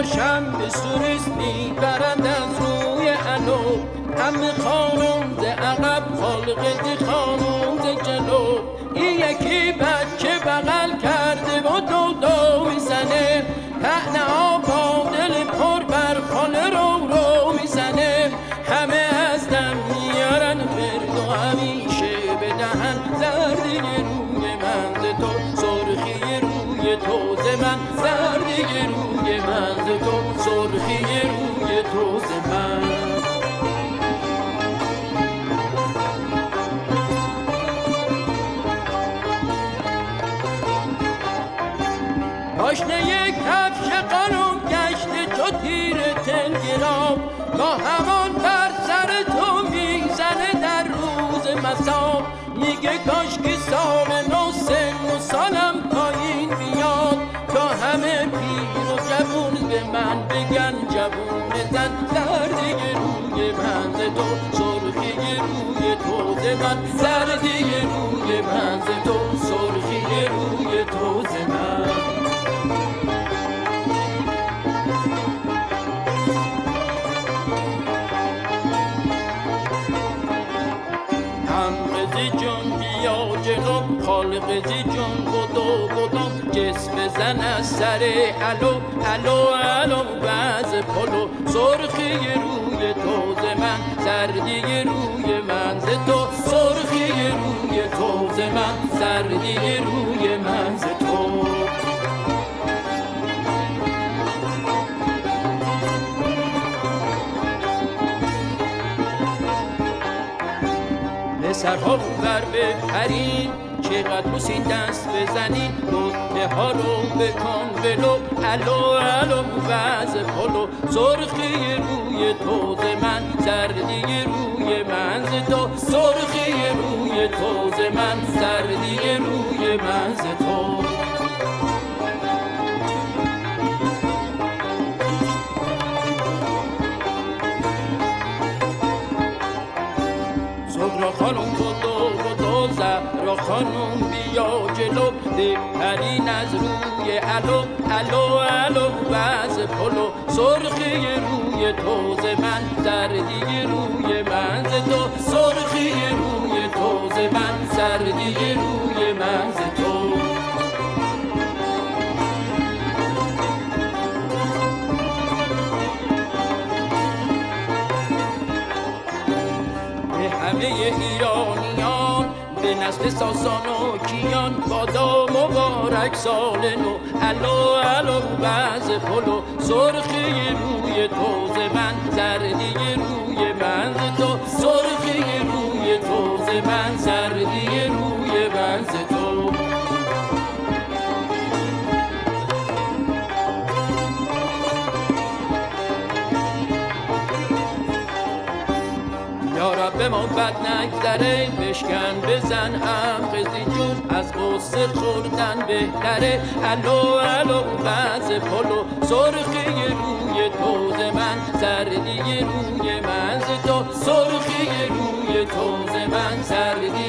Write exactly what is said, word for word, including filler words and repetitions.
چاشم به سوریست میبرند از روی علو، همه خانم ز عقب خالق ز خانم ز جلو. این یکی بچه بغل کرده و دو دو میزنه، طعنه ها با دل پر بر خانه رو رو میزنه. همه از دم میارن ورد و همیشه بدهن زردی روی من ز تو، سرخی روی تو ز من، زردی روی من ز تو، سرخی روی تو ز من. پاشنه یک کفش قانون گشته چو تیر تلگرام، تا همان بر سر تو میزنه در روز مسام. میگه کاشکی سال نو سن و سالم پایین بیاد، تا همه پیر و جوون به من بگن جوون زن. زردی روی من ز تو، سرخی روی تو ز من، زردی روی من ز تو، سرخی روی تو ز من. جان بیا جلو، خالق زی جان بدو بدو، جسم زن از سر الو الو الو باز پلو. سرخی روی تو ز من، زردی روی من ز تو، سرخی روی تو ز من، زردی روی من ز تو. پسرها بر بپرین، چقدر بوسین دست بزنین، نقطه ها رو بکن ولو، الو الو وز پلو. سرخی روی تو ز من، زردی روی من ز تو، سرخی روی تو ز من، زردی روی من ز تو. زهرا خانم بدو بدو، زهرا خانم بیا جلو، بپرین از روی الو الو الو وز پلو. سرخی روی تو ز من، زردی روی من ز تو، سرخی روی تو ز من، زردی روی من ز تو. همه ایرانیان به نسل ساسان و کیان، بادا مبارک سال نو، الو الو باز پلو. سرخی روی تو ز من، زردی روی من ز تو، سرخی روی تو ز من، زردی روی من ز تو. یارب به ما بد نگذره، بشکن بزن عقزی جون، از غصه خوردن بهتره، الو الو باز پلو. سرخی روی تو ز من، زردی روی من ز تو، سرخی روی تو ز من، زردی